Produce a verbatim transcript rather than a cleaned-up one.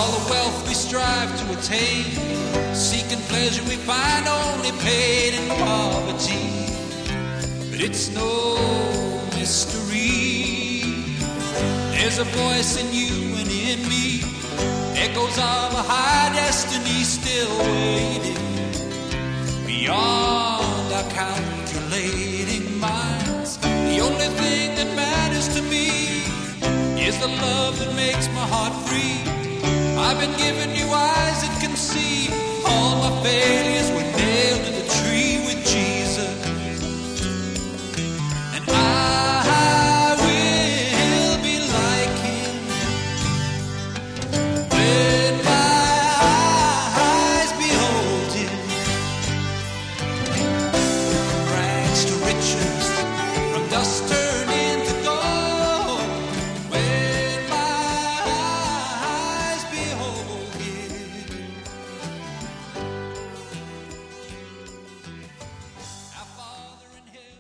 all the wealth we strive to attain, seeking pleasure we find only pain and poverty. But it's no mystery, there's a voice in you and in me, echoes of a high destiny still waiting beyond our calculating minds. The only thing that matters to me is the love that makes my heart free. I've been given you eyes that can see all my failures were nailed to the